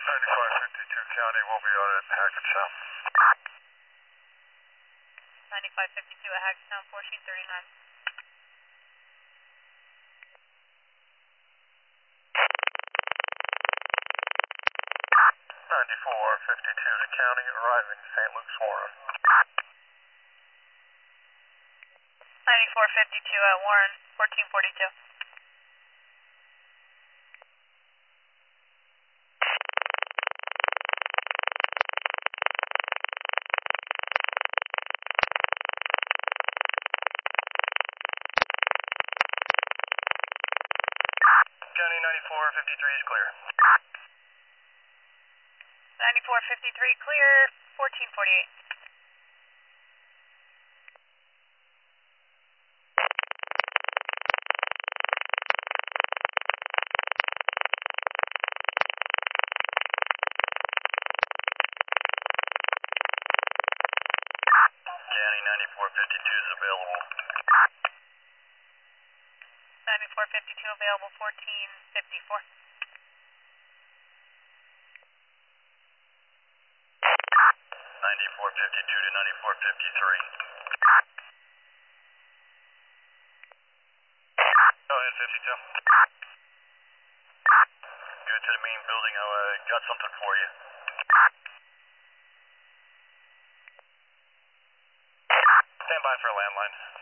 9552 County, we'll be on at Hackettstown. 9552 at Hackettstown, 1439. 9452 to County, arriving St. Luke's Warren. 9452 at Warren, 1442. 9453 is clear. 9453 clear, 1448. County 9452 is available. 9452 available, 1454. 9452 to 9453. Go ahead, 52. Go to the main building. I got something for you. Stand by for a landline.